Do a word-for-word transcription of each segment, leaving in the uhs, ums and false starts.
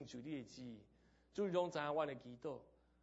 就你的旨意。主拢知影阮的祈祷，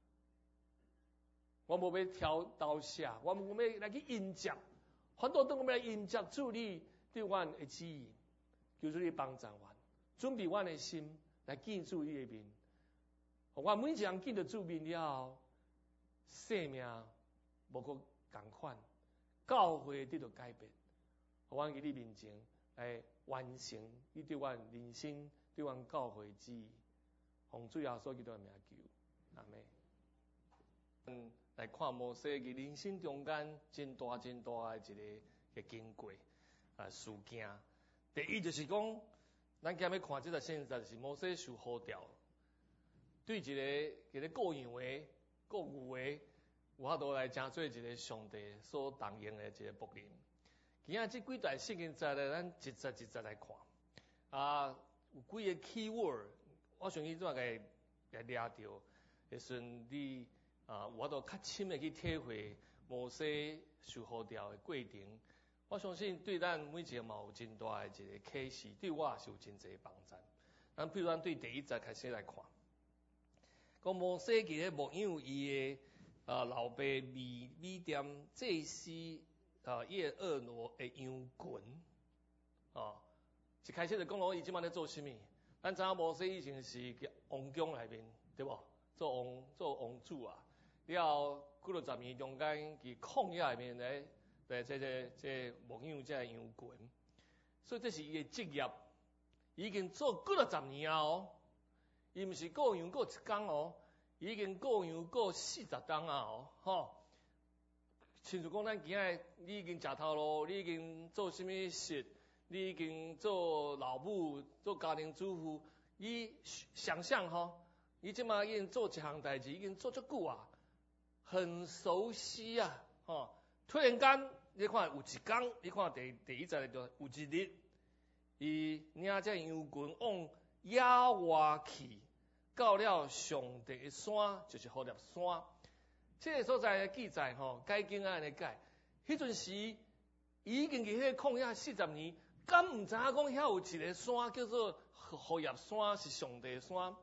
我无要挑刀下，我无要来去应接，反倒等我们来应接主你对阮的旨意，求主你帮助阮，准备阮的心来见主你的面。我每一人见到主面了，生命无个共款，教会得到改变。我伫你面前来完成你对阮人生、对阮教会旨意。奉主耶稣基督的名求，阿门。嗯，来看摩西伫人生中间真大真大的一个嘅经过啊事件。第一就是讲，咱今日看这个现实就是摩西受呼召，对一个一个个样的、个有的，有法度来成做一个上帝所动用的一个仆人。今仔这几段圣经节咧，咱一节一节来看啊，有几个 key word。我相信怎个来来抓到，会顺你啊，有法度较深的去体会摩西受呼召的过程。我相信对咱每一个嘛有真大的一个启示，对我是有真侪帮助。咱比如咱对第一节开始来看，讲摩西其实牧养伊的啊老爸米米甸祭司啊耶二挪的羊群啊，一开始就讲咯，伊即摆咧做啥物？咱知影摩西以前是王宫内面，对无？做王做王主啊。了后几落十年中间，伫旷野内面咧，咧这这这牧养这羊群，所以这是伊的职业。已经做几落十年啊哦，伊毋是顾羊顾一工哦，已经顾羊顾四十冬啊哦，吼。亲像讲咱今仔你已经食头路，你已经做啥物事？你已经做老母，做家庭主妇，你想象吼，你即马已经做一项代志，已经做足久啊，很熟悉啊，吼！突然间，你看有一工，你看第第一节就有一日，伊领这羊群往野外去，到了上帝的山，就是何烈山。这个所在的记载吼，解经安尼解，迄阵时已经伫迄个旷野四十年。敢毋知影讲遐有一个山叫做何烈山，是上帝山。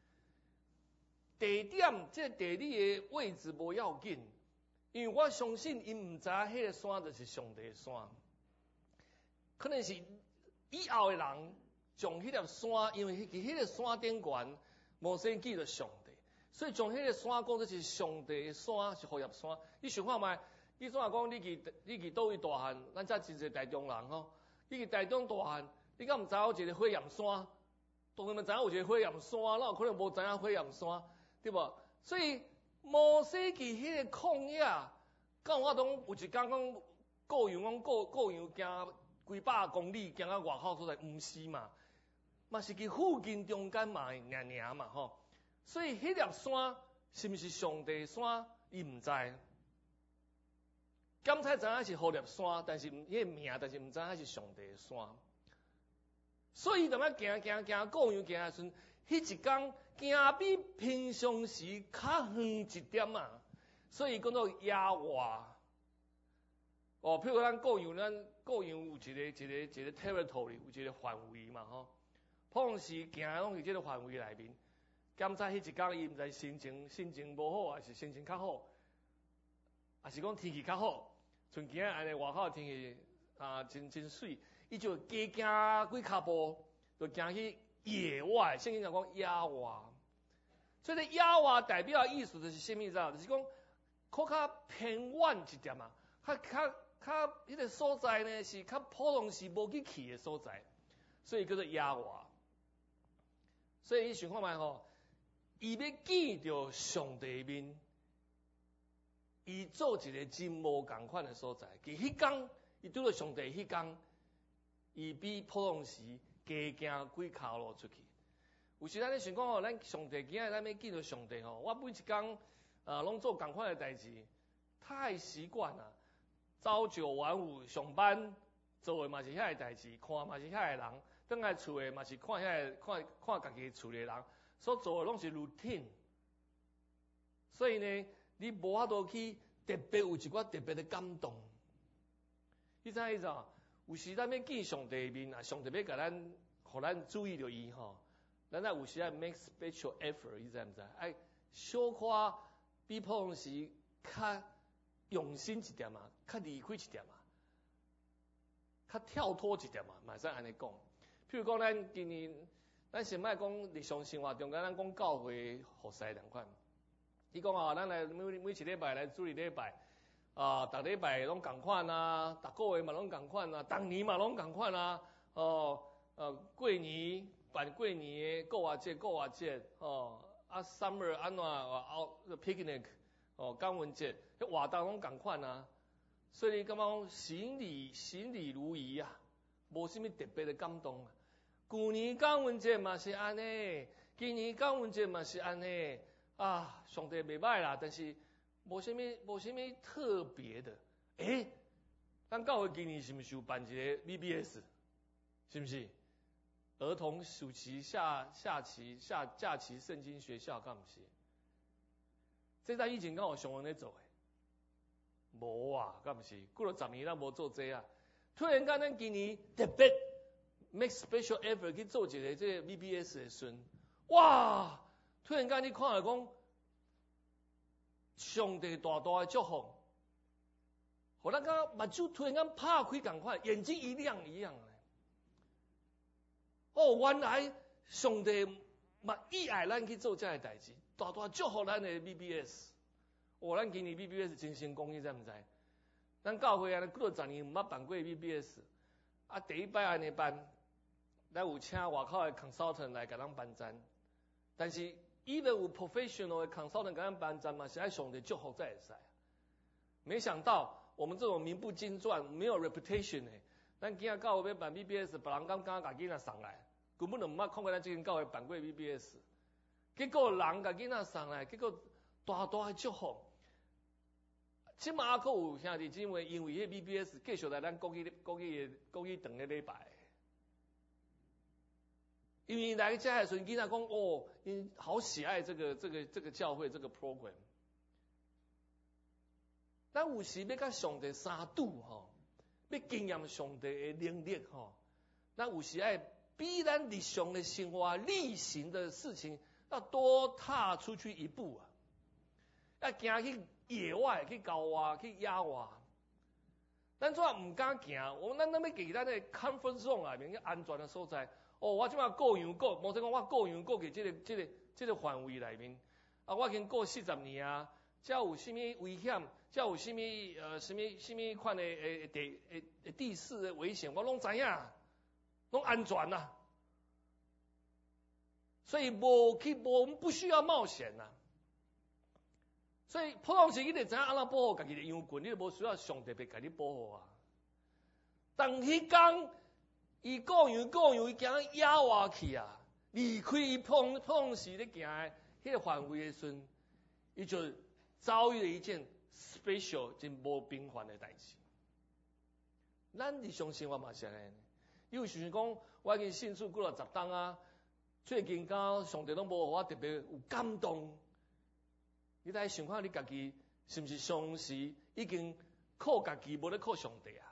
地点这个地理的位置无要紧，因为我相信伊毋知影迄个山就是上帝山。可能是以后的人将迄粒山，因为伫迄个山顶悬，摩西记着上帝，所以将迄个山讲做是上帝的山，是何烈山。你想看觅，你怎啊讲？你去你去倒位大汉，咱遮真侪台中人吼。你去台中大汉，你敢毋知有一个火焰山？当然毋知影有一个火焰山，哪有可能无知影火焰山，对无？所以摩西伫迄个旷野，敢有法度有一工讲顾羊讲顾顾羊行几百公里，行到外口所在，毋是嘛？嘛是去附近中间嘛，尔尔嘛吼。所以迄粒山是毋是上帝山，伊毋知。刚才知影是何烈山，但是迄个名，但是毋知影是上帝的山。所以，踮咧行行行，顾羊行时阵，迄一工行比平常时较远一点啊。所以讲做野外。哦，譬如咱顾羊，咱顾羊有一个一个一个 territory， 有一个范围嘛吼。普通时行拢是即个范围内面。刚才迄一工伊毋知心情心情无好，还是心情较好。也是讲天气较好，像今日安尼外口天气啊真真水，伊就加行几骹步，就行去野外。圣经讲野外，所以咧野外代表的意思就是啥物事？就是讲较较偏远一点啊，较较较迄个所在呢是较普通时无去去的所在，所以叫做野外。所以你想看觅吼，伊要见到上帝面。伊做一个真无共款的所在，其迄工伊拄到上帝迄工，伊比普通时加行几骹路出去。有时咱咧想讲吼，咱上帝今日咱要见到上帝吼，我每一工啊拢做共款的代志，太习惯啦。朝九晚五上班做的嘛是遐个代志，看嘛是遐个人，倒来厝的嘛是看遐个看看家己厝的人，所做的拢是 routine。所以呢。你无法度去特别有一寡特别的感动，你知影意思？有时咱要见上帝面啊，上帝要甲咱，互咱注意到伊吼， 咱在有时爱 make special effort， 你知唔知？爱小可比普通时较用心一点嘛，较离开一点嘛，较跳脱一点嘛，马上安尼讲。譬如讲，咱今年，咱先莫讲日常生活中间，咱讲教会服侍两款。伊讲啊，咱来每每一礼拜来主日礼拜，啊，逐礼拜拢共款啊，逐个月嘛拢共款啊，逐年嘛拢共款啊，哦，呃，过年办过年的过节过节，哦，啊 summer 安怎啊 picnic， 哦，感恩节，迄活动拢共款啊，所以你感觉讲行礼行礼如仪啊，无啥物特别的感动啊。旧年感恩节嘛是安尼，今年感恩节嘛是安尼。啊，上帝袂歹啦，但是无啥物无啥物特别的。诶、欸，咱教会今年是毋是有办一个 V B S？ 是毋是？儿童暑期下下期下假期圣经学校，敢毋是？这咱以前敢有上人咧做诶？无啊，敢毋是？过了十年咱无做这啊。突然间咱今年特别 make special effort 去做一个这个 V B S 的时阵，哇！突然间你看来讲，上帝大大的祝福，互咱讲目睭突然间拍开共款，眼睛一亮一样的。哦，原来上帝嘛意爱咱去做这个代志，大大祝福咱的 V B S。哦，咱今年 V B S 真成功，你知唔知？咱教会啊，过了十年毋捌办过 V B S， 啊，第一摆安尼办，咱有请外口的 consultant 来甲咱办站，但是。伊的有 professional 的 consultant 给咱办站嘛，是爱上帝祝福才会使。没想到我们这种名不经传、没有 reputation 的，咱今仔教会要办 V B S， 别人刚刚甲囡仔送来，根本就毋捌看过咱这间教会办过 V B S。结果人甲囡仔送来，结果大大的祝福。即马还佫有兄弟姊妹因为迄 V B S 继续来咱国语国语国语堂的礼拜。因为来家的时候，囡仔讲哦，因好喜爱这个这个这个教会这个 program。咱有时要甲上帝相拄吼，要经验上帝的能力吼，咱有时爱比咱日常的生活例行的事情要多踏出去一步啊，要行去野外、去郊外、去野外。咱怎唔敢行？我咱咱要给咱的 comfort zone 内面安全的所在。哦，我即马过洋过，无说讲我过洋过去即个即个即个范围内面，啊，我已经过四十年啊，遮有啥物危险，遮有啥物呃啥物啥物款的诶地诶地势的危险，我拢知影，拢安全呐、啊。所以无去无不需要冒险呐、啊。所以普通时你得知影安怎保护家己的羊群，你就无需要上帝别甲你保护啊。当迄天。伊过洋过洋，伊行野外去啊，离开伊碰碰时咧行诶迄个范围诶时阵，伊就遭遇了一件 special 真无平凡诶代志。咱日常生活嘛是安尼，你有想讲我已经信主过了十冬啊，最近敢上帝拢无互我特别有感动。你来想看你家己是毋是上时已经靠家己，无咧靠上帝啊？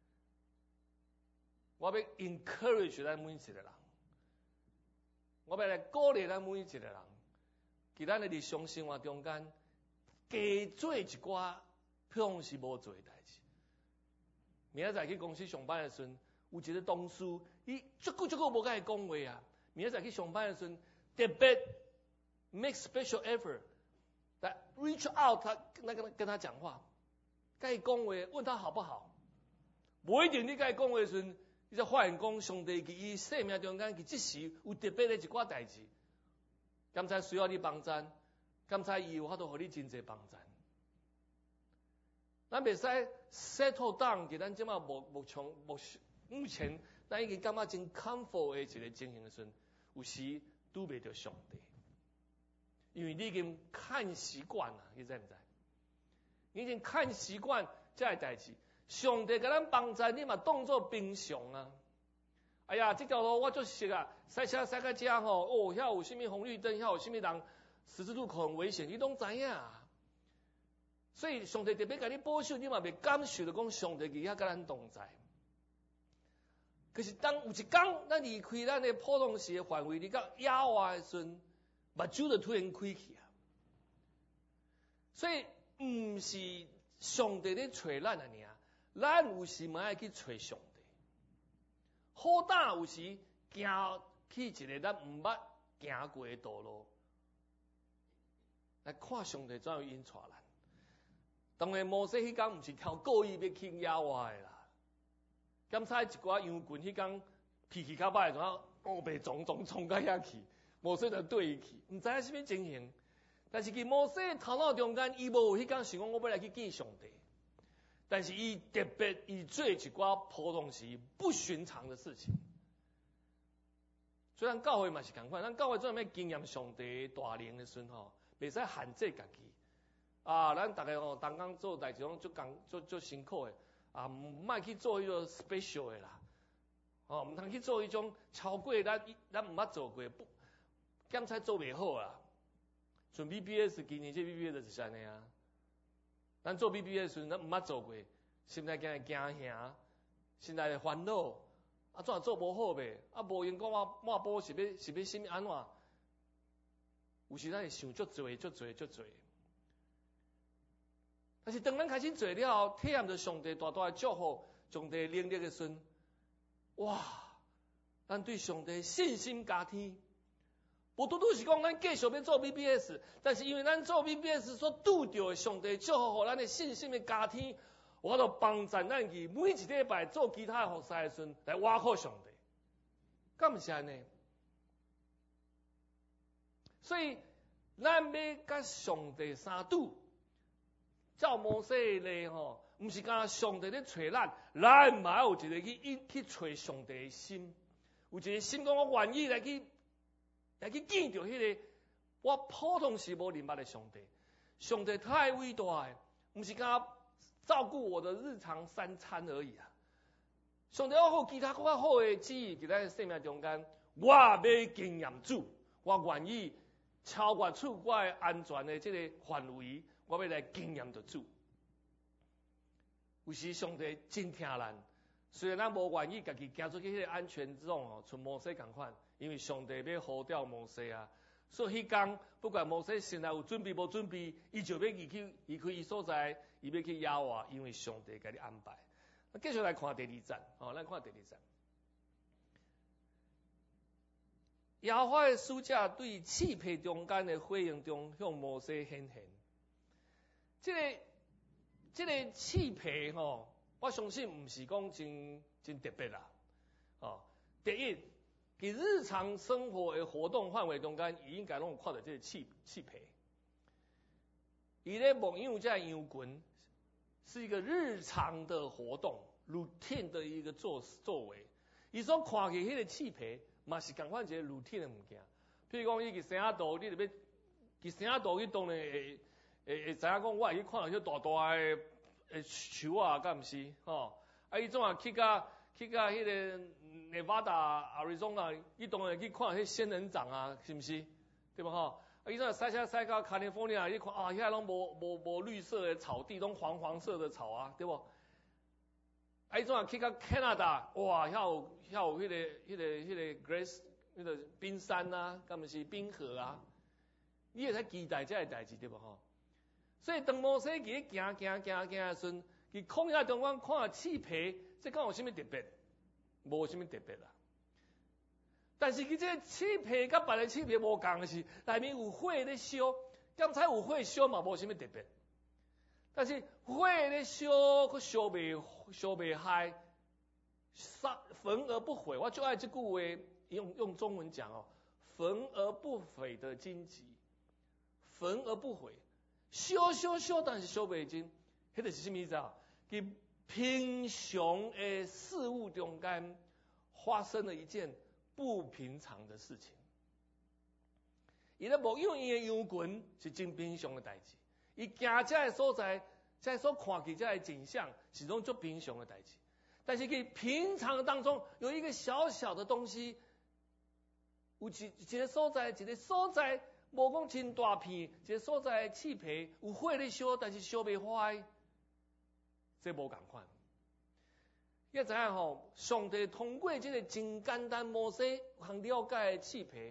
我要 encourage 咱每一个人，我要来鼓励咱每一个人，伫咱的日常生活中间，加做一寡平时无做的代志。明仔载去公司上班的时阵，有一个同事，伊足久足久无甲伊讲话啊。明仔载去上班的时阵，特别 make special effort 来 reach out 他那个跟他讲话，甲伊讲话，问他好不好？无一定你甲伊讲话的时阵。你才发现讲，上帝伫伊生命中间，佢即时有特别的一寡代志，刚才需要你帮助，刚才伊有法度互你真侪帮助。咱袂使 settle down， 伫咱即马目目前目目前，咱已经感觉真 comfort 的一个情形的时阵，有时拄袂着上帝，因为你已经看习惯啦，你知唔知？你已经看习惯这个代志。上帝甲咱帮助，你嘛当作平常啊！哎呀，这条路我足熟啊，塞车塞到遮吼，哦，遐有啥物红绿灯，遐有啥物人，十字路口很危险，你拢知影。所以上帝特别甲你保守，你嘛袂感受着讲上帝伫遐甲咱同在。 可是当有一天咱离开咱的普通时的范围，离到野外的时阵，目睭就突然开去啊。所以毋是上帝咧找咱啊尔，咱有时嘛爱去找上帝。好胆有时行去一个咱毋捌行过的道路，来看上帝怎样引带咱。当然，摩西迄天毋是靠故意要去野外的啦。检查一寡羊群，迄天脾气较歹，怎啊乌白撞撞冲到遐去，摩西就对伊去，毋知影啥物情形。但是，佮摩西头脑中间，伊无有迄天想讲我要来去见上帝。但是，伊特别伊做一寡普通时不寻常的事情。虽然教会嘛是共款，咱教会做咩经验上帝大能的时候，袂使限制家己。啊，咱逐个吼，同工做代志拢足工足足辛苦的。啊，唔莫去做迄个 special 的啦，哦，唔通去做迄种超过咱咱唔捌做过，不检查做袂好啦。像 B B S 今年这 B B S 就是安尼啊，咱做 B B S 时咱唔捌做过，心内惊惊吓，心内的烦恼，啊，怎做无好呗？啊，无用讲我抹布是要是要什么安怎？有时咱会想足多足多足多。但是当咱开始做了，体验着上帝大大的祝福，上帝能力的时，哇！咱对上帝信心加添。无拄拄是讲咱继续要做 B B S， 但是因为咱做 B B S 所拄到的上帝祝福，互咱的信心的加添，我就帮助咱去每一礼拜做其他的服侍的时，来挖靠上帝。敢毋是安尼？所以咱要甲上帝相拄。照摩西咧吼，毋是讲上帝咧找咱，咱嘛有一个去去找上帝的心，有一个心讲我愿意来去来去见到迄个我普通时无明白的上帝。上帝太伟大诶，毋是讲照顾我的日常三餐而已啊。上帝要好其他更较好的旨意伫咱生命中间，我要经验主，我愿意超越出我的安全的这个范围。我要来经验着主，有时上帝真疼咱，虽然咱无愿意家己行出去迄个安全之中哦，像摩西共款，因为上帝要呼召摩西啊，所以迄天不管摩西心内有准备无准备，伊就要移去移开伊所在，伊要去野外，因为上帝甲你安排。继续来看第二站，哦，咱看第二站。耶和华的使者对刺皮中间的火焰中向摩西显现。这个这个刺皮吼，我相信唔是讲真真特别啦，哦，第一，伫日常生活的活动范围中间，伊应该拢有看到这个刺刺皮。伊咧牧羊这羊群是一个日常的活动 ，routine 的一个作作为。伊所看起迄个刺皮，嘛是共款一个 routine 的物件。譬如讲，伊去生仔肚，你就要去生仔肚，伊当然会。会会知影讲，我会去看到迄大大诶诶树啊，敢毋是？吼，啊，伊总啊去甲去甲迄个内瓦达、亚利桑那，伊当然会去看迄仙人掌啊，是毋是？对吧？吼，啊，伊总使使使到卡利福尼亚，伊看啊，遐拢无无无绿色的草地，拢黄黄色的草啊，对不？啊，伊总啊去甲加拿大，哇，遐有遐有迄个迄个迄个 Grace 迄个冰山啊，敢毋是冰河啊？你会使期待这个代志，对不？吼。所以，当摩西去行行行行的时阵，伫曠野中间看刺皮，这敢有啥物特别？无啥物特别啦。但是佢这个刺皮甲别个刺皮无共的是，内面有火咧烧，刚才有火烧嘛，无啥物特别。但是火咧烧，佮烧袂烧袂害，杀焚而不毁。我就爱这句话，用用中文讲哦，焚而不毁的荆棘，焚而不毁。烧烧烧，但是烧袂尽，迄个是什么意思啊？佮平常的事物中间发生了一件不平常的事情。伊咧牧羊伊的羊群是真平常的代志，伊行遮的所在，遮所看起遮的景象是种足平常的代志。但是佮平常当中有一个小小的东西，有一一个所在，一个所在。无讲真大片，一个所在刺皮有火咧烧，但是烧袂坏，这无共款。 要知影吼，上帝通过这个真简单摩西通了解的刺皮，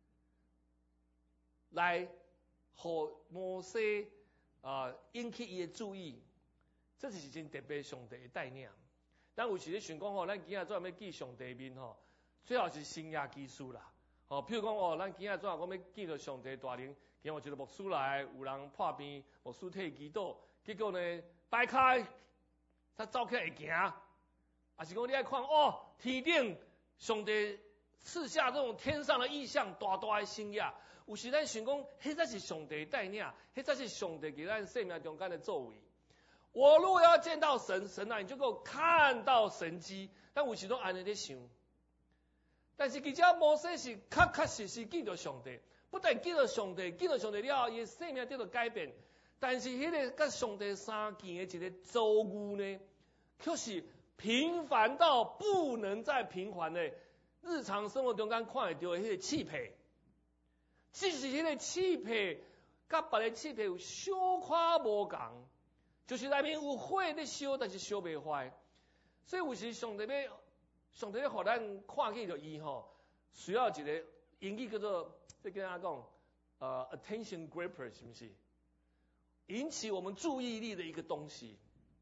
来互摩西啊引起伊的注意，这就是真特别上帝的带领。咱有时咧想讲吼，咱今仔做要见上帝面吼，最好是新约基础啦。哦，譬如讲哦，咱今仔做讲要见到上帝大能，今有一个牧师来，有人破病，牧师替祈祷，结果呢摆开，他走起来会行，还是讲你爱看哦，天顶上帝赐下这种天上的异象，大大的星亚。有时咱想讲，迄才是上帝带领，迄才是上帝给咱生命中间的作为。我如果要见到神，神啊，你就给我看到神迹。但有时都安尼咧想，但是其实摩西是确确实实见到上帝，不但见到上帝，见到上帝了后，伊生命得到改变。但是迄个甲上帝相见的一个遭遇呢，却是平凡到不能再平凡的日常生活中间看会到的迄个刺皮。只是迄个刺皮，甲别个刺皮有小可无共，就是内面有火咧烧，但是烧袂坏。所以有时上帝要，上帝要互咱看见着伊吼，需要一个英语叫做，即跟他讲，呃 ，attention grabber 是不是？引起我们注意力的一个东西，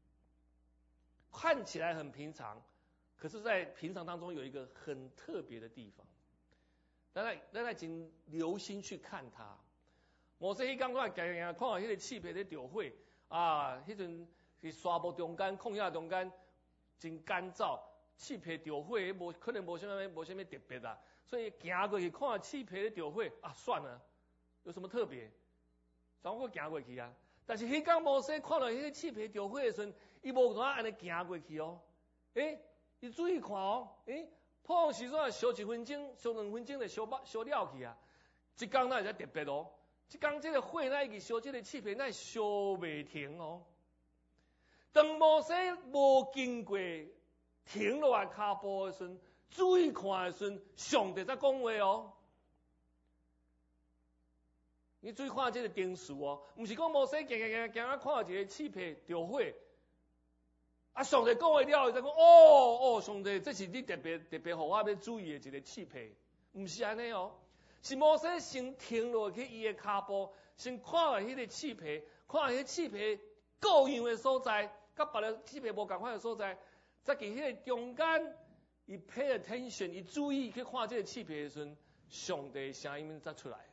看起来很平常，可是，在平常当中有一个很特别的地方。咱来，咱来真留心去看它。摩西迄刚刚行行看到迄个刺皮咧着火啊，迄阵是沙漠中间、旷野中间真干燥，刺皮着火，无可能无啥物无啥物特别啦。所以行过去看到刺皮咧着火啊，算了，有什么特别？转过行过去啊。但是迄刚摩西看到迄个刺皮着火的时阵，伊无怎安尼行过去哦。诶，你注意看哦，诶。碰时阵烧一分钟、烧两分钟就烧烧烧了去啊！一工那会特别哦，一工这个火那一直烧，这个刺皮那烧袂停哦。当摩西无经过停落来骹步的时阵，注意看的时阵，上帝在讲话哦。你注意看这个定数哦，唔是讲摩西行行行行啊，看到一个刺皮着火。啊！上帝讲话了后，再讲哦哦，上帝，这是你特别特别互我要注意的一个刺皮，唔是安尼哦，是摩西先停落去伊的骹步，先看下迄个刺皮，看下迄刺皮各样的所在，甲别个刺皮无共款的所在，再伫迄个中间，伊 pay attention， 伊注意去看这个刺皮的时阵，上帝声音才出来。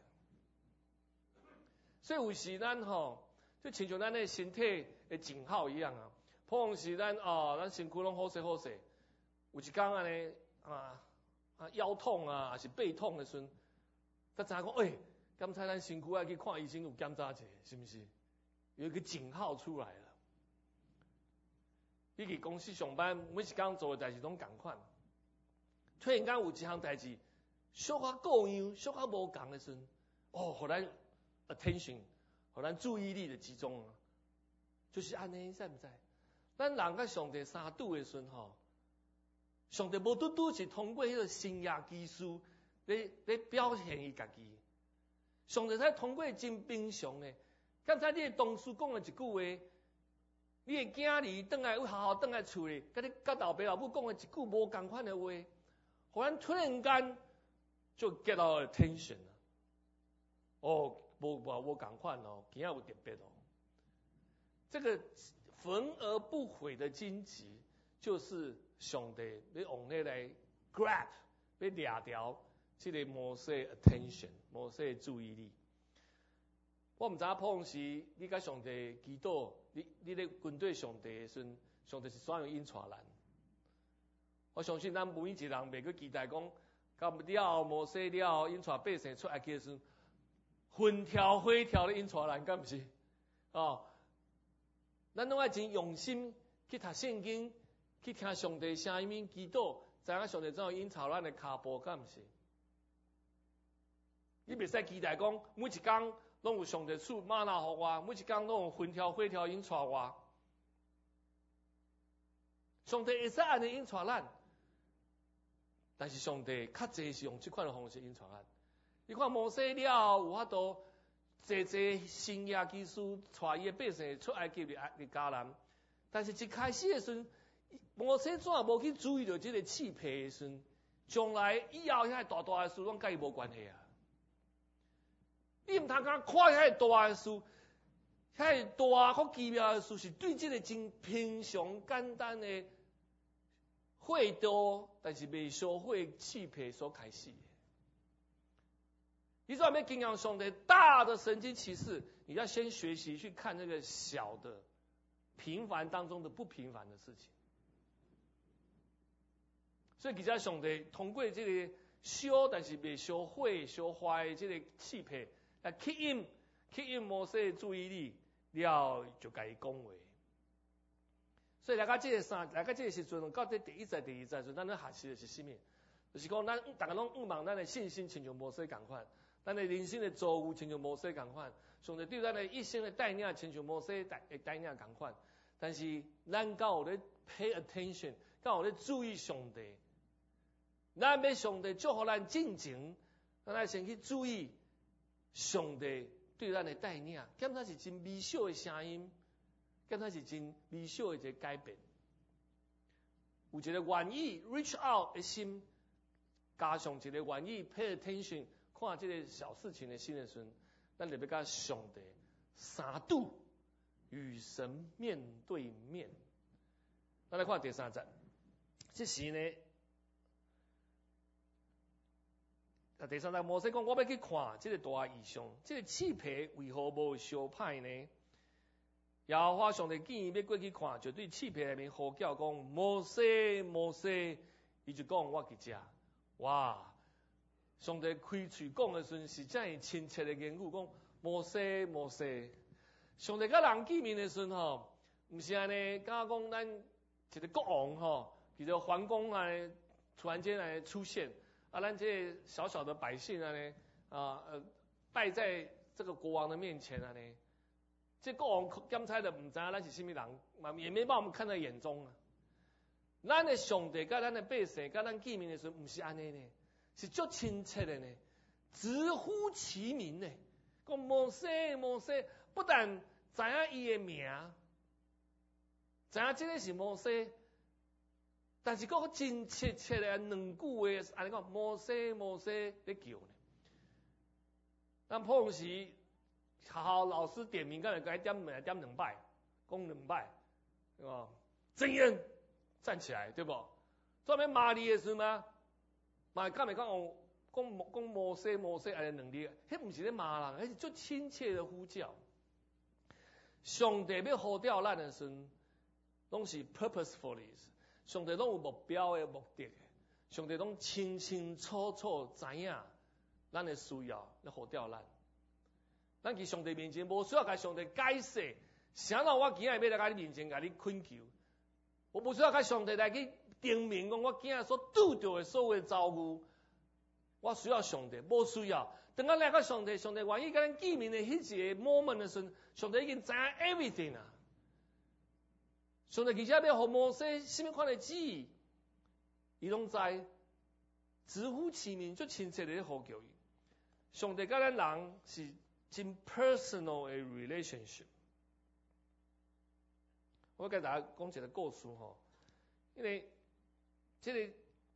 所以有时咱吼，就亲像咱的身体的警号一样啊。碰时咱哦，咱身躯拢好势好势，有一工安尼啊啊腰痛啊，还是背痛的时阵，才知影讲，诶，刚才咱身躯要去看医生有检查者，是不是？有一个警号出来了。你去公司上班，每一工做的代志拢共款，突然间有一项代志，小可各样，小可无共的时阵，哦，互咱 attention， 互咱注意力的集中啊，就是安尼，知唔知？咱人甲上帝相拄的时阵吼，上帝无拄拄是通过迄个新约基础咧咧表现伊家己。上帝才通过真平常的，刚才你的同事讲的一句话，你的囝儿转来，好好转来厝里，甲你甲老爸老母讲的一句无共款的话，互咱突然间就 get our attention 了。哦，无无无共款哦，今仔有特别哦，这个。焚而不毁的荆棘，就是上帝要用你来 grab， 要掠掉这个摩西 attention， 摩西的注意力。我唔知影碰时你甲上帝祈祷，你你咧军队上帝的时阵，上帝是怎样引带咱？我相信咱每一个人袂去期待讲，到了摩西了引带百姓出埃及的时阵，分条灰条咧引带咱，敢唔是？哦。咱拢爱真用心去读圣经，去听上帝声音祈祷，知影上帝怎样引导咱的骹步，敢毋是？你袂使期待讲每一工拢有上帝赐玛纳互我，每一工拢有分条火条引带我。上帝会使安尼引带咱，但是上帝较济是用即款的方式引带咱。你看摩西了有法度。济济新约基础带伊的百姓出埃及的迦南，但是一开始的时阵， 摩西怎无去注意到这个气皮的时，将来以后遐大大的事拢甲伊无关系啊！你毋通讲看遐大的事，遐大较奇妙的事，是对这个真平常简单的会多，但是未烧火气皮所开始的。你知道要经验上帝大的神经奇事，你要先学习去看那个小的平凡当中的不平凡的事情。所以其实上帝通过这个烧，但是未烧火、烧坏这个气皮，来吸引吸引摩西的注意力，了就甲伊讲话。所以来到这个三，来到这个时阵，到这第一节、第二节时，咱咧学习的是什么？就是讲咱大家拢仰望咱的信心，亲像摩西共款。咱的人生的遭遇，亲像摩西共款；上帝对咱的一生的带领，亲像摩西带带领共款。但是咱敢有咧 pay attention， 敢有咧注意上帝。咱要上帝祝福咱进前，咱要先去注意上帝对咱的带领，检查是真微小的声音，检查是真微小的一个改变。有一个愿意 reach out 的心，加上一个愿意 pay attention。看这个小事情的心的时候，咱就要甲上帝三度与神面对面。咱来看第三节，这时呢，啊第三节摩西讲，我要去看这个大异象，这个气皮为何无烧歹呢？耶和华上帝建议要过去看，就对气皮内面呼叫讲：摩西，摩西，伊就讲我去遮，哇！上帝开嘴讲的时，是真系亲切的言语，讲摩西摩西。上帝甲人见面的时吼，毋是安尼，敢讲咱一个国王吼，伊个皇宫安尼突然间来出现，啊，咱这小小的百姓安尼啊呃拜在这个国王的面前安尼，这国王检查的毋知咱是甚物人，嘛也没把我们看在眼中啊。咱的上帝甲咱的百姓甲咱见面的时候，毋是安尼呢。是足亲切的呢，直呼其名呢。讲摩西摩西，不但知影伊的名，知影这个是摩西，但是佫真切切的两句话，安尼讲摩西摩西咧叫呢。咱普通时学校老师点名，敢会该点名点两摆，讲两摆，对吧？真言站起来，对不？专门骂你的时吗？嘛，敢会讲讲讲讲摩西摩西安尼能力，迄毋是咧骂人，迄是足亲切的呼叫。上帝要呼叫咱的时，拢是 purposefully， 上帝拢有目标的目的，上帝拢清清楚楚知影咱的需要，咧呼叫咱。咱伫上帝面前无需要甲上帝解释，啥人我今日要来甲你面前甲你恳求，我无需要甲上帝来去。证明讲我今日所拄到的所有遭遇，我需要上帝，无需要。等我来到上帝，上帝愿意甲咱见面的迄一个 moment 的时候，上帝已经知影 everything 啊。上帝其实要互摩西什么款的旨意，伊拢知，直呼其名，足亲切的咧呼叫伊。上帝甲咱人是真 personal 的 relationship。我要甲大家讲一个故事吼，因为这个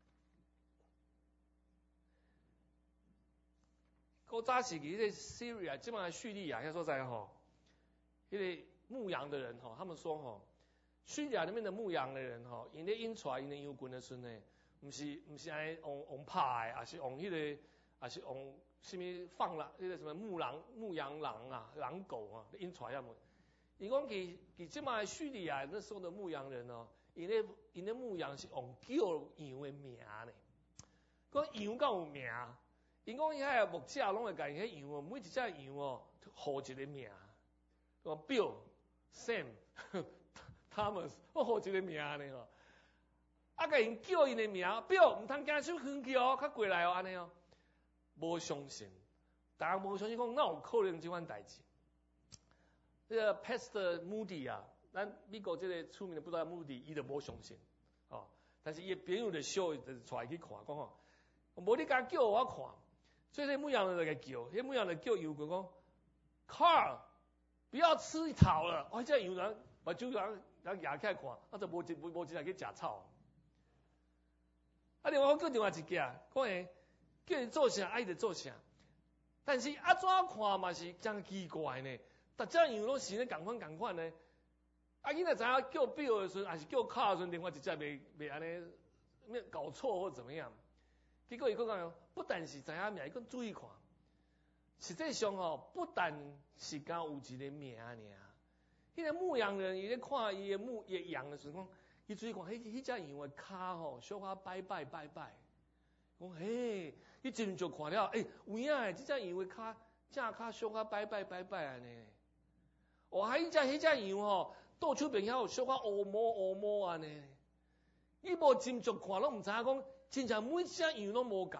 古早时期，这 Syria 基本上叙利亚遐所在吼，因为牧羊的人吼，他们说吼，叙利亚里面的牧羊的人吼，因咧引出来因咧羊群的时候呢，毋是毋是安尼用用拍的，也是用迄、那个，也是用什么放狼，迄、那个什么牧狼、牧羊狼啊、狼狗啊，引出来遐么？伊讲其其即卖叙利亚那时候的牧羊人哦。因咧因咧牧羊是用叫羊的名呢，讲羊敢有名，因讲伊遐牧者拢会甲伊迄羊哦，每一只羊哦，互一个名，讲 Bill、Sam、Thomas， 我互一个名呢吼，啊甲因叫因的名 ，Bill 毋通惊手远去哦，较过来哦安尼哦，无相信，大家无相信讲哪有可能即款代志？这个 Pastor Moody 啊。咱美国这个出名的不知道目的，伊就无相信，哦，但是伊朋友就笑，就出来去看，讲吼，无你敢叫我看，所以这牧羊人就个叫，迄牧羊人叫羊群讲 ，Carl， 不要吃草了，哇，这羊人把就人然后举起来看，啊，就无一无无一来去食草。啊，另外我叫另外一件，讲诶，叫伊做啥，爱就做啥。但是啊，怎看嘛是真奇怪呢？逐只羊拢是咧共款共款呢。啊，囡仔知影叫表的时阵，还是叫卡的时阵，另外一只袂袂安尼，咩搞错或怎么样？结果伊讲讲，不但是知影名，伊讲注意看。实际上吼，不但是敢有一个名尔，迄个牧羊人伊咧看伊的牧伊羊的时阵，讲伊注意看，迄迄只羊的骹吼，小可摆摆摆摆。讲嘿，伊真就看了，诶、欸，有影诶，即只羊的骹正骹小可摆摆摆摆安尼。哦，还迄只迄只羊吼。倒手边遐有小可乌毛乌毛安尼，伊无斟酌看，拢毋知影讲，真正每只羊拢无共。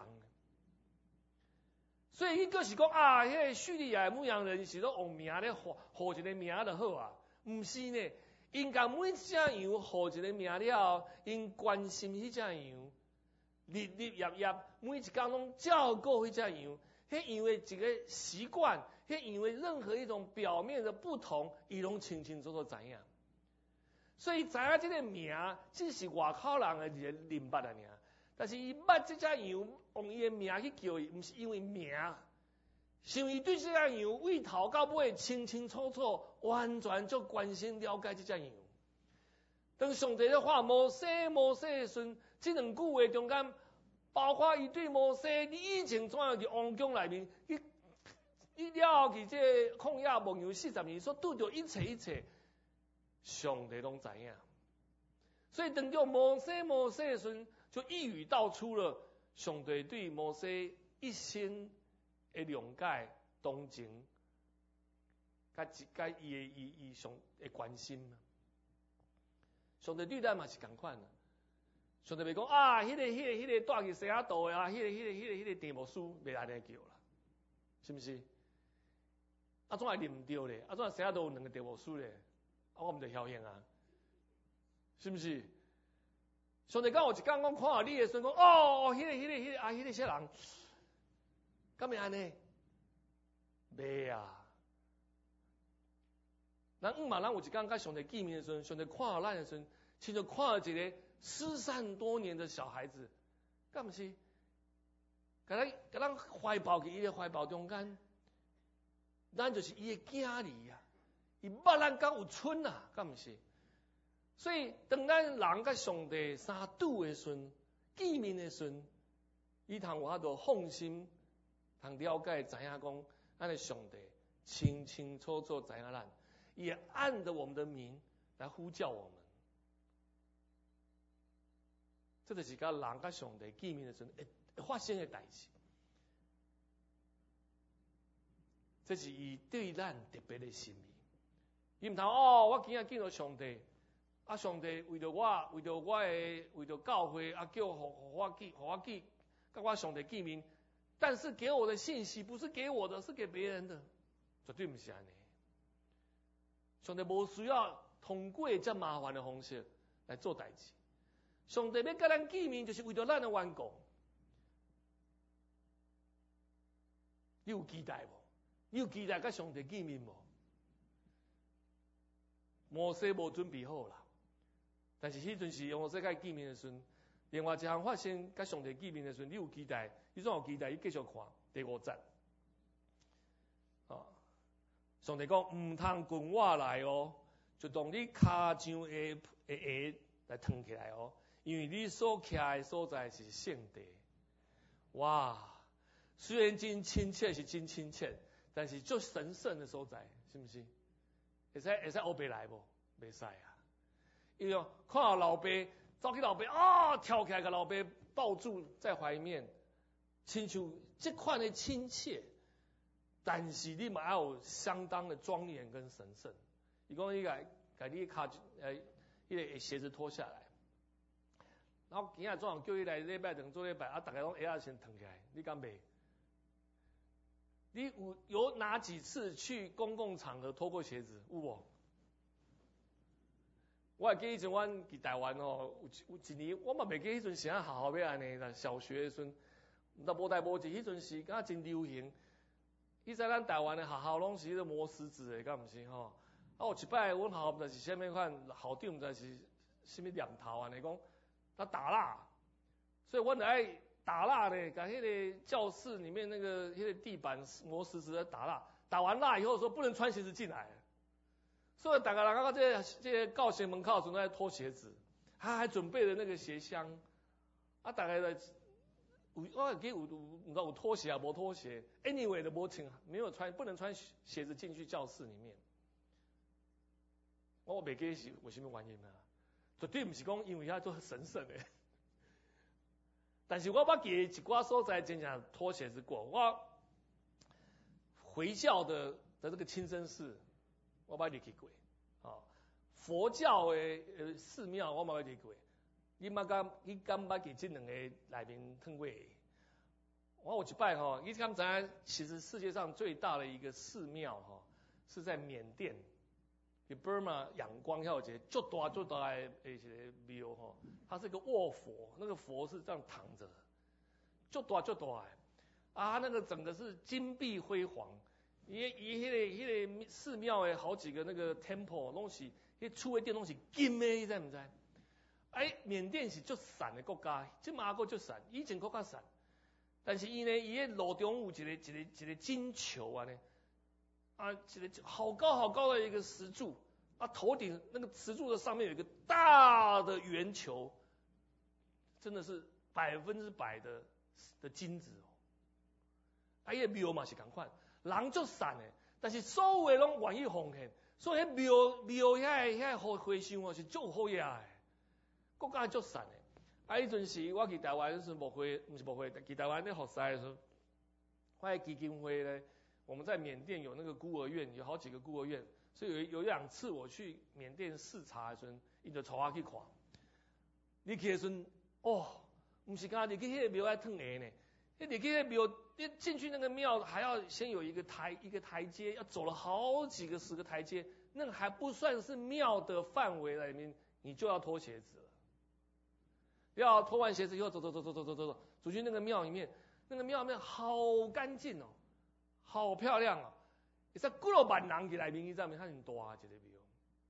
所以伊个是讲啊，迄个叙利亚牧羊人是拢用名咧号号一个名就好啊，毋是呢，因甲每只羊号一个名了后，因关心迄只羊，日日夜夜每一工拢照顾迄只羊，迄羊的一个习惯，迄羊的任何一种表面的不同，伊拢清清楚楚知影。所以知影这个名，只是外口人的一个认捌啊尔。但是伊捌这只羊，用伊的名去叫伊，毋是因为名，是因为对这只羊为头到尾清清楚楚，完全就关心了解这只羊。当上帝咧话摩西摩西的时阵，这两句话中间，包括伊对摩西，你以前怎样伫王宫内面，伊伊了后去这旷野梦游四十年所拄着一切一切。上帝拢知影，所以等到摩西摩西的时阵，就一语道出了上帝对摩西一生的谅解、同情，甲甲伊的伊伊上的关心嘛。上帝对咱嘛是共款啊。上帝袂讲啊，迄、那个迄、那个迄、那个带去西雅图的啊，迄、那个迄、那个迄、那个迄、那个地牧师袂安尼叫啦，是毋是？啊，怎会认唔对咧？啊，怎西雅图有两个地牧师咧？啊，我毋就晓现啊，是毋是？上帝讲有一天讲看到你的时阵，讲哦，迄、那个、迄、那个、迄、那个啊，迄、那个些人，敢会安尼？袂啊！咱毋嘛，咱有一天甲上帝见面的时阵，上帝看到咱的时阵，亲像看到一个失散多年的小孩子，敢毋是？甲咱甲咱怀抱去伊的怀抱中间，咱就是伊的囝儿啊。伊捌咱敢有剩啊，敢毋是？所以当咱人甲上帝相拄的时阵，见面的时阵，伊通有法度放心，通了解知影讲，咱的上帝清清楚楚知影咱，也按着我们的名来呼叫我们。这就是甲人甲上帝见面的时阵会发生的代志。这是伊对咱特别的心意。伊毋通哦，我今日见到上帝，啊，上帝为着我，为着我的，为着教会，啊，叫互互我见，互我见，跟我上帝见面，但是给我的信息不是给我的，是给别人的，绝对毋是安尼。上帝无需要通过这麻烦的方式来做代志。上帝要甲咱见面，就是为着咱的缘故。你有期待无？你有期待甲上帝见面无？摩西无准备好啦，但是迄阵时摩西甲伊见面的时阵，另外一项发生甲上帝见面的时阵，你有期待，你总有期待，你继续看第五节。啊，上帝讲毋通跟我来哦，就当你骹上的的鞋来脱起来哦，因为你所徛的所在是圣地。哇，虽然真亲切是真亲切，但是足神圣的所在，是不是？会使会使黑白来无？袂使啊！因为看到老爸，走去老爸啊，跳起来，甲老爸抱住在怀面，亲像这款的亲切，但是你嘛要有相当的庄严跟神圣。伊讲伊个，甲你骹呃，迄个鞋子脱下来，然后今日早上叫伊来礼拜堂做礼拜，啊，大家拢鞋仔先脱起来，你敢袂？你有有哪几次去公共场合脱过鞋子？有无？我还记得以前阮伫台湾哦，有有一年我嘛袂记迄阵时啊，好好要安尼啦。小学的时阵，那无代无志，迄阵时敢真流行。以前咱台湾的学校拢是迄个磨石子的，敢毋是吼？啊， 啊，有一摆阮校毋知是啥物款，校长毋知是啥物念头安尼讲，他打蜡，所以阮就爱打蜡咧，甲迄个教室里面那个迄个地板磨石石的打蜡，打完蜡以后说不能穿鞋子进来，所以大家人到这个这个教室门口的时候在脱鞋子，他还准备了那个鞋箱，啊，大家在。有我记有有有有拖鞋啊，无拖鞋 ，anyway 的无穿，没有穿，不能穿鞋子进去教室里面。我袂记是为什么原因啊？绝对不是讲因为遐做神圣的，但是我捌记一寡所在真正脱鞋子过。我回教的的这个清真寺，我捌入去过，啊，佛教的呃寺庙我嘛捌入去过。你嘛敢你敢捌去这两个内面趟过？我有一摆吼，你敢知影？其实世界上最大的一个寺庙哈，是在缅甸，在 Burma 仰光遐有一个足大足大的一个庙吼，它是个卧佛，那个佛是这样躺着，足大足大的，啊，那个整个是金碧辉煌，伊伊迄个迄个寺庙的好几个那个 temple 拢是，迄厝的顶拢是金的，你知唔知？哎，缅甸是足散的国家，即马个足散，以前国较散，但是伊呢，伊个路中有一个一个一个金球啊呢，啊，一个好高好高的一个石柱，啊，头顶那个石柱的上面有一个大的圆球，真的是百分之百的的金子哦。啊，伊个庙嘛是共款，人足散的，但是所有的拢愿意奉献，所以迄庙庙遐遐花花香哦是足好野的。国家足散的，啊！迄阵时我去台湾是牧会，不是牧会，去台湾咧服侍的时候，我喺基金会咧，我们在缅甸有那个孤儿院，有好几个孤儿院，所以有有两次我去缅甸视察的时候，伊就带我去看。你去的时候，哦，不是讲你去迄个庙爱烫鞋呢，你去迄个庙，你进去那个庙还要先有一个台一个台阶，要走了好几个十个台阶，那个还不算是庙的范围里面，你就要脱鞋子。要脱完鞋子以后，走走走走走走走走，走去那个庙里面，那个庙里面好干净哦，好漂亮哦。你说几落万人去内面，你知道吗？它很大一个庙。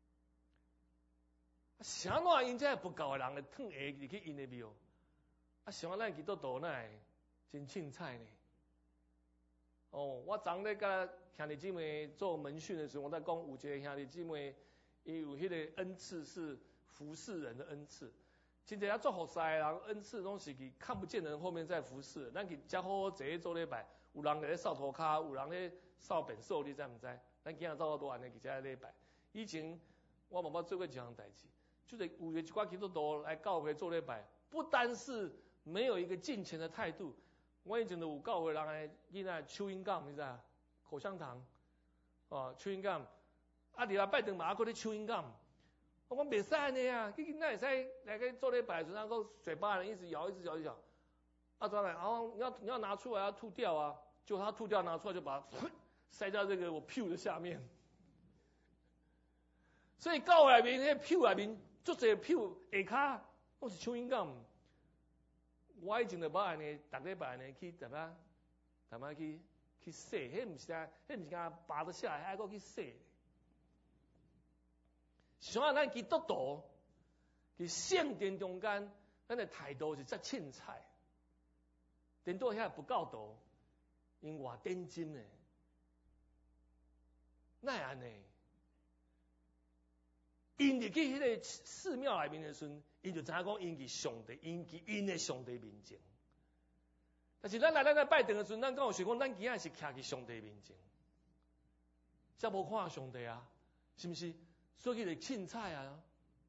啥哪因这不够的人来烫鞋入去因的庙，啊，想咱去倒倒那真凊彩呢。哦，我昨咧甲兄弟姊妹做门训的时候，我在讲有一个兄弟姊妹，伊有迄个恩赐是服侍人的恩赐。真正要做服侍的人，恩赐拢是去看不见的人后面在服侍。咱去遮好好坐咧做礼拜，有人咧扫涂骹，有人咧扫便所，你知唔知？咱今日做好多安尼去遮礼拜。以前我妈妈做过一项代志，就是有一寡基督徒来教会做礼拜，不单是没有一个敬虔的态度，我以前都有教会人来囡仔抽烟杠，你知啊？口香糖，哦，抽烟杠，啊，礼拜堂嘛还搁咧抽烟杠。我讲袂使安尼啊，你囡仔会使来个做礼拜的时候，那个嘴巴人一直咬，一直咬，一直咬。啊，转来，然后你要你要拿出来要吐掉啊，就他吐掉拿出来就把它塞到这个我屁股的下面。所以教会内面迄屁股内面，足侪屁股下骹都是抽烟杠。我以前就捌安尼，逐礼拜安尼去怎么怎么去去洗，迄毋是啊，迄毋是讲拔得下来，还搁去洗。像啊，咱基督徒伫圣殿中间，咱的态度是遮凊彩，颠倒遐不教导，因偌点真诶，哪会安尼？因入去迄个寺庙内面的时阵，因就知影讲因去上帝，因去因的上帝面前。但是咱来咱来拜堂的时阵，咱敢有想讲，咱今仔是徛去上帝面前，才无看上帝啊，是不是？所以就凊彩啊！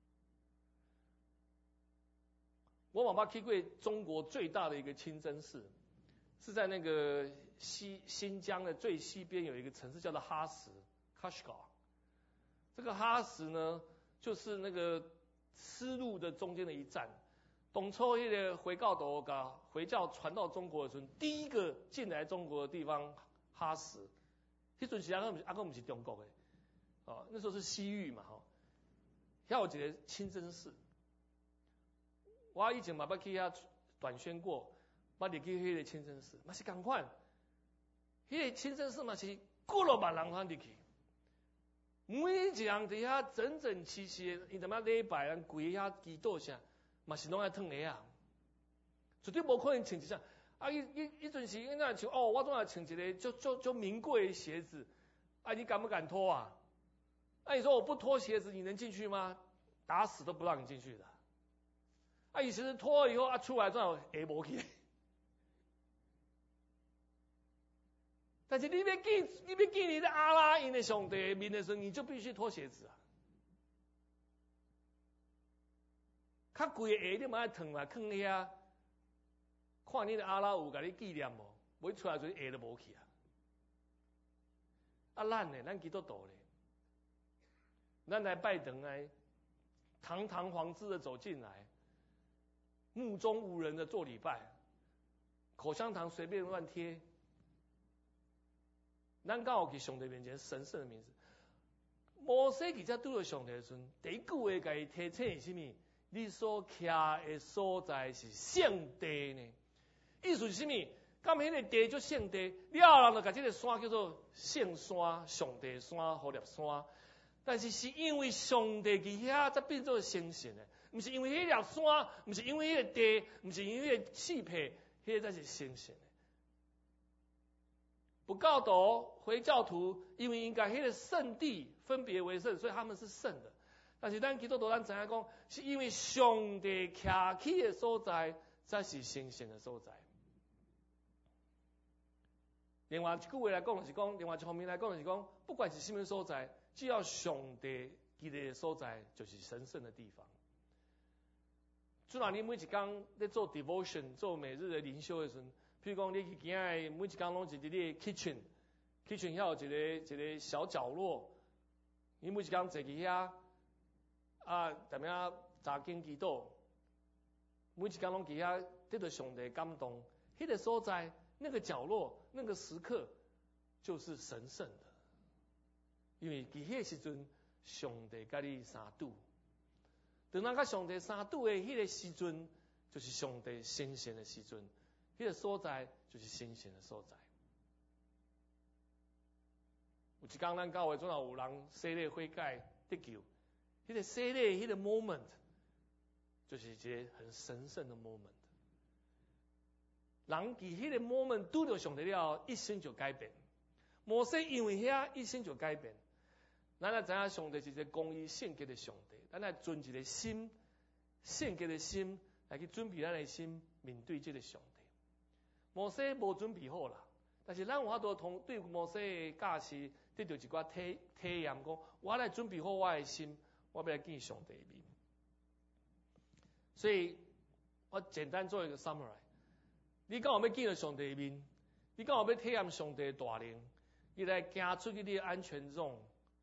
我妈妈去过中国最大的一个清真寺，是在那个西新疆的最西边有一个城市叫做哈什 （Kashgar）。这个哈什呢，就是那个丝路的中间的一站。当初那个回教徒把回教传到中国的时候，第一个进来中国的地方哈什，迄阵时阿个阿个不是中国的。哦，那时候是西域嘛，吼，遐有一个清真寺，我以前嘛捌去遐短宣过，捌入去迄个清真寺，嘛是共款，迄个清真寺嘛是几落万人通入去， 每一人伫遐整整齐齐的，伊他妈礼拜人跪遐祈祷啥，嘛是拢爱烫鞋啊，绝对无可能穿一双。啊，伊伊伊阵时伊那像哦，我总要穿一个就就就名贵的鞋子，啊，你敢不敢脱啊？啊，你说我不脱鞋子，你能进去吗？打死都不让你进去的。啊，以前是脱了以后啊，出来正好下无去。但是你要见你要见你的阿拉因的上帝面的时候，你就必须脱鞋子啊。较贵的鞋你嘛要烫来放遐，看你的阿拉有甲你纪念无？无出来就鞋都无去啊。啊，咱呢，咱基督徒呢，咱来拜堂来，堂堂皇之的走进来，目中无人的做礼拜，口香糖随便乱贴。咱刚好去上帝面前神圣的名字。摩西其实拄到上帝的时阵，第一句话甲伊提醒是啥物？你所徛的所在是圣地呢？意思是啥物？咁迄个地就圣地，了人就甲这个山叫做圣山、上帝山、护念山。但是是因为上帝伫遐才变做神圣的，毋是因为迄粒山，毋是因为迄个地，毋是因为迄个气配，迄个才是神圣的。不教徒、回教徒，因为应该迄个圣地分别为圣，所以他们是圣的。但是咱基督徒咱知影讲，是因为上帝徛起的所在才是神圣的所在。另外一句话来讲，就是讲，另外一方面来讲，就是讲，不管是什么所在，只要上帝记得的所在，就是神圣的地方。主要你每一天在做 devotion、做每日的灵修的时候，譬如讲，你去今日每一天拢是伫你 kitchen，kitchen 遐有一个一个小角落，你每一天坐去遐，啊，踮遐查经祈祷，每一天拢去遐得到上帝感动，迄个所在，那个角落，那个时刻，就是神圣的，因为伫迄个时阵，上帝甲你相拄，当咱甲上帝相拄的迄个时阵，就是上帝神圣的时阵。迄个所在就是神圣的所在。有一天咱教会总有人洗礼悔改得救，迄个洗礼迄个 moment 就是一个很神圣的 moment。人伫迄个 moment 拄到上帝了，一生就改变。摩西因为遐一生就改变。咱来知影上帝是一个公义圣洁的上帝，咱来存一个心，圣洁的心来去准备咱的心面对这个上帝。摩西无准备好啦，但是咱有法度同对摩西的教示得到一寡体体验，讲我来准备好我的心，我要来见上帝面。所以我简单做一个 summary。你敢有要见到上帝面？你敢有要体验上帝的大能？你来行出去你的安全zone。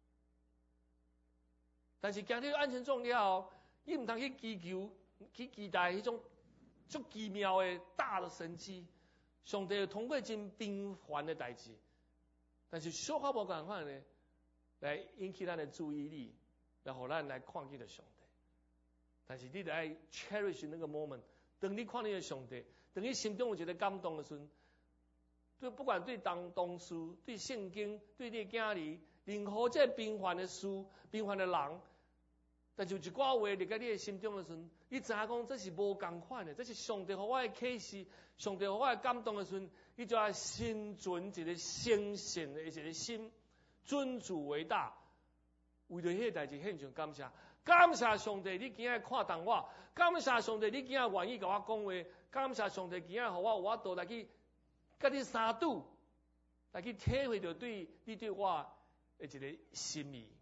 但是行出安全zone了后，你唔通去祈求、去期待迄种足奇妙的大的神迹。上帝通过真平凡的代志，但是小可无共款呢，来引起咱的注意力，然后咱来看见着上帝。但是你得爱 cherish 那个 moment， 当你看见着上帝，当你心中有一个感动的时候，对不管对当当事、对圣经、对你的囝儿，任何这平凡的事、平凡的人，但是有一寡话入在你的心中的时候，你知影讲这是无共款的，这是上帝给我的启示，上帝给我的感动的时候，你就要心存一个圣圣的一个心，尊主为大，为着迄个代志献上感谢，感谢上帝，你今日看动我，感谢上帝，你今日愿意甲我讲话，感谢上帝，今日互我有法度来去甲你相拄，来去体会到对你对我的一个心意。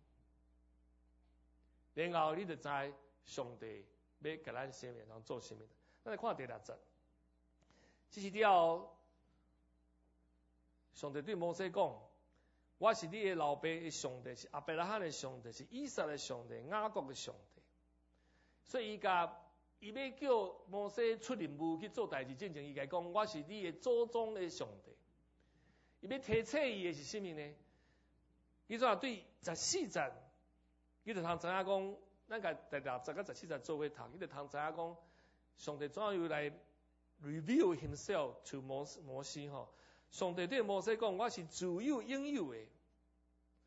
然后你就知上帝要甲咱生命上做什么。咱来看第六节，这是了上帝对摩西讲：“我是你的老爸的上帝，是亚伯拉罕的上帝，是以撒的上帝，雅各的上帝。”所以伊甲伊要叫摩西出任务去做代志之前，伊甲讲：“我是你的祖宗的上帝。”伊要提醒伊的是什么呢？伊怎对十四节？伊就通知影讲，咱甲第六节甲十四节做伙读，伊就通知影讲，上帝怎样又来 reveal himself to 摩摩西吼？上帝对摩西讲：“我是自有应有的，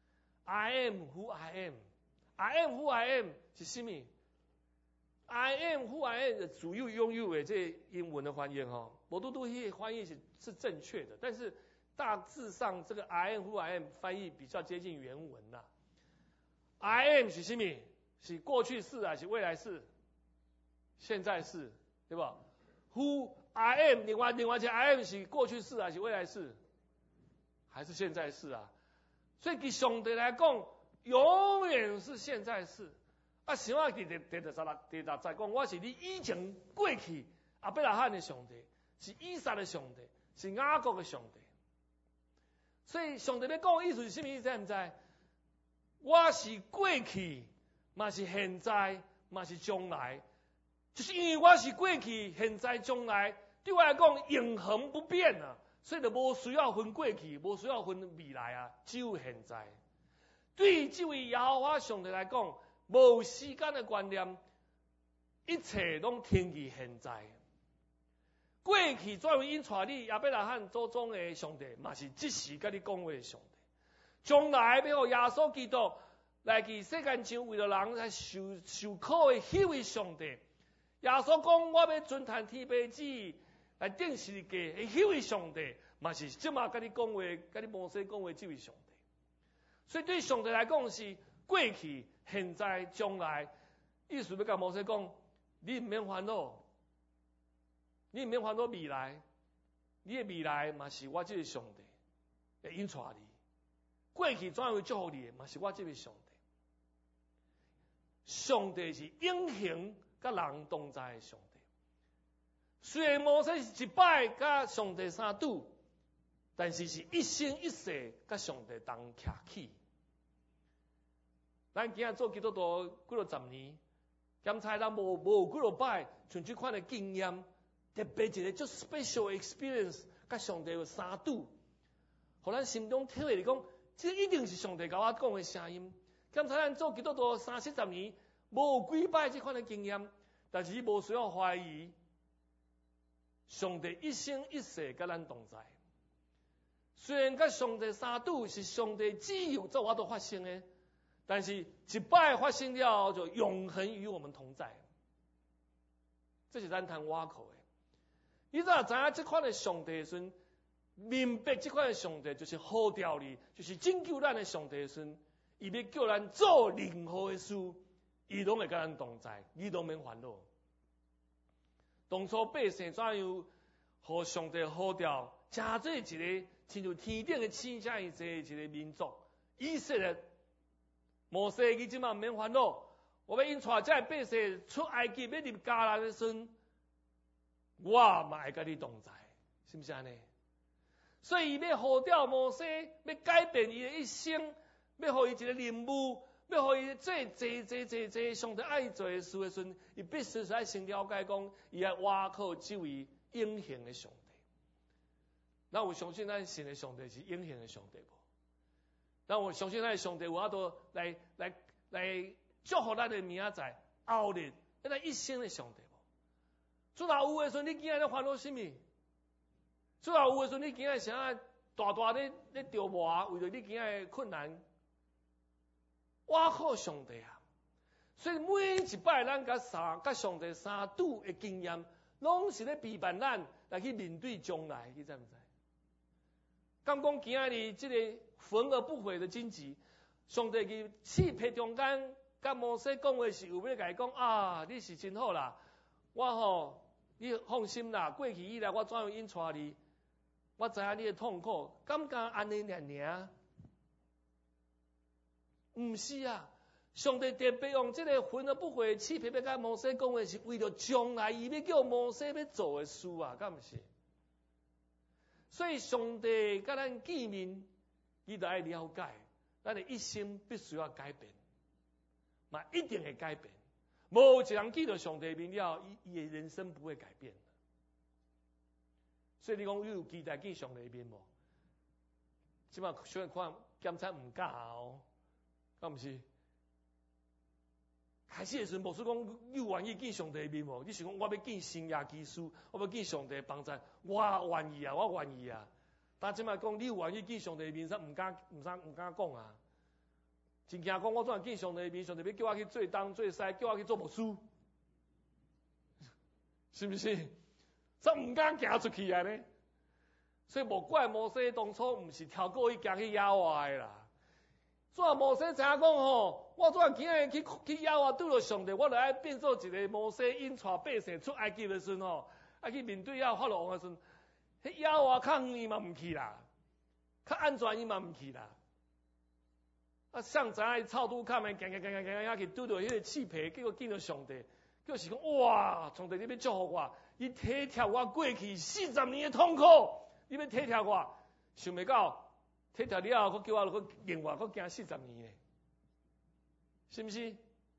I am who I am。I am who I am 是什么 ？I am who I am 主要拥有的这英文的翻译哈，我都都些翻译是是正确的，但是大致上这个 I am who I am 翻译比较接近原文啦。I am 是什么？是过去式啊，是未来式，现在式，对吧 ？Who I am 另外另外一个 I am 是过去式啊，是未来式，还是现在式啊？所以对上帝来讲，永远是现在式。啊，想啊，第第第十六、第六再讲，我是你以前过去阿伯拉罕的上帝，是以撒的上帝，是雅各的上帝。所以上帝要讲的意思是什么意思？知唔知？我是过去，嘛是现在，嘛是将来，就是因为我是过去、现在、将来，对我来讲永恒不变啊，所以就无需要分过去，无需要分未来啊，只有现在。对这位耶和华上帝来讲，无时间的观念，一切拢天于现在。过去怎样引带你亚伯拉罕祖宗的上帝，嘛是即时甲你讲话的上帝。将来要耶稣基督来去世间上为了人来受受苦的迄位上帝。耶稣讲我要尊坛天父子来定世界的迄位上帝，嘛是即马甲你讲话，甲你摩西讲话这位上帝。所以对上帝来讲是过去、现在、将来。意思要甲摩西讲，你唔免烦恼，你唔免烦恼未来，你的未来嘛是我这个上帝会引带你。过去怎样会祝福你的，嘛是我这位上帝。上帝是永恒甲人同在的上帝。虽然摩西是一摆甲上帝相拄，但是是一生一世甲上帝同徛起。咱今仔做基督徒几多十年，检查咱无无几多摆像这款的经验，特别一个足 special experience， 甲上帝有相拄，互咱心中体会嚟讲，这一定是上帝甲我讲的声音。检查咱做基督徒三四十年，无几摆这款的经验，但是无需要怀疑，上帝一生一世甲咱同在。虽然甲上帝相拄是上帝自由做我都发生的。但是一摆发生了，就永恒与我们同在。这是咱通挖口的。你咋知影这款的上帝时，明白这款的上帝就是好调理，就是拯救咱的上帝时，伊要叫咱做任何的事，伊拢会甲咱同在，你都免烦恼。当初百姓怎样和上帝好调，真做一个亲像天顶的星这样一个民族，以色列。摩西伊即马毋免烦恼，我要引带这百姓出埃及要入迦南的时，我嘛会甲你同在，是不是安尼？所以伊要呼召摩西，要改变伊的一生，要互伊一个任务，要互伊做做做做做上帝爱做的事的时，伊必须要先了解讲，伊要倚靠这位永恒的上帝。那我相信咱信的上帝是永恒的上帝无？但我相信咱上帝有法度来来来祝福咱的明仔载后日，咱一生的上帝无。主若有的时阵，你今仔咧烦恼什么？主若有的时阵，你今仔啥大大咧咧着磨，为着你今仔的困难，我靠上帝啊！所以每一摆咱甲三甲上帝相拄的经验，拢是咧陪伴咱来去面对将来，你知唔知？刚讲今仔日这个焚而不毁的荆棘，上帝伫刺皮中间，甲摩西讲话是有要甲伊讲啊，你是真好啦，我吼，你放心啦，过去以来我怎样引带你，我知影你的痛苦，敢敢安尼尔尔？毋是啊，上帝特别用这个焚而不毁的刺皮要甲摩西讲话，是为了将来伊要叫摩西要做的事啊，敢毋是？所以上帝甲咱见面，伊就爱了解，咱的一生必须要改变，嘛一定会改变。无一人见到上帝面了，伊伊的人生不会改变。所以你讲你有期待见上帝面无？即马虽然看检测唔假哦，敢毋是？开始的时候，无说讲你有愿意见上帝面无？你想讲我要见新亚基斯，我要见上帝帮助，我愿意啊，我愿意啊。但即马讲你有愿意见上帝面，煞唔敢唔敢唔敢讲啊。 真惊讲我怎样见上帝面，上帝要叫我去做东做西，叫我去做牧师，是不是？则唔敢行出去啊呢？所以无怪摩西当初唔是跳过去行去野外的啦。怎啊摩西知影讲吼，我怎啊今日去去野外对着上帝，我就爱变做一个摩西引带百姓出埃及的时阵吼，爱去面对遐法老王的时阵，迄野外较远伊嘛唔去啦，较安全伊嘛唔去啦。啊，上知影臭拄坎的，行行行行行行去拄着迄个刺皮，结果见到上帝，叫是讲哇，上帝你要祝福我，伊体贴我过去四十年的痛苦，你要体贴我，想袂到。体贴了后，佮叫我佮另外佮行四十年咧，是毋是？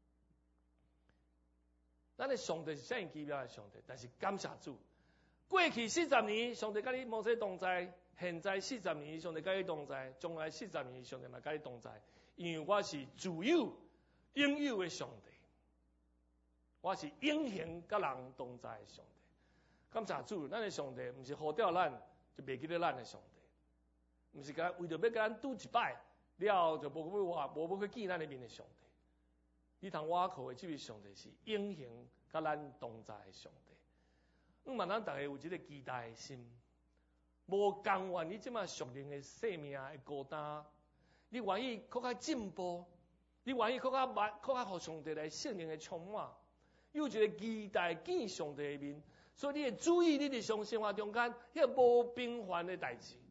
咱的上帝是真奇妙的上帝，但是感谢主，过去四十年上帝甲你摩西同在，现在四十年上帝甲你同在，将来四十年上帝嘛甲你同在，因为我是自有应有的上帝，我是永恒甲人同在的上帝。感谢主，咱的上帝毋是呼召咱就袂记得咱的上帝。毋是甲为着要甲咱拄一摆，了后就无要话，无要去见咱的面的上帝。你通我靠的这位上帝是永恒甲咱同在的上帝。我望咱大家有一个期待的心，无甘愿你即马属灵的生命的孤单，你愿意搁较进步，你愿意搁较慢，搁较互上帝来圣灵的充满，有一个期待见上帝的面，所以你会注意你日常生活中间迄个无平凡的代志。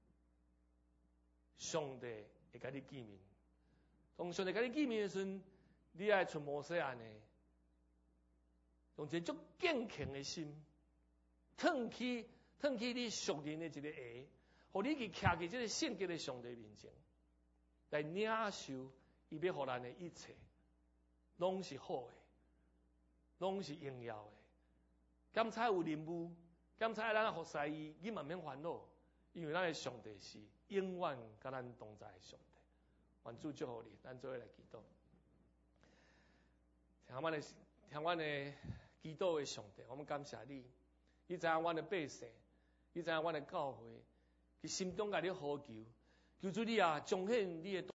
上帝会甲你见面，当上帝甲你见面的时阵，你爱像摩西安尼，用一个足坚强的心，褪去褪去你属灵的一个鞋，互你去徛伫这个圣洁的上帝面前，来领受伊要互咱的一切，拢是好的，拢是荣耀的。刚才有任务，刚才咱服侍伊，你嘛免烦恼，因为咱的上帝是永远甲咱同在的上帝。愿主祝福你，咱做伙来祈祷。听阮的听阮的祈祷的上帝，我们感谢你。你知影阮的百姓，你知影阮的教会，佢心中甲你呼求，求主你啊，彰显你的。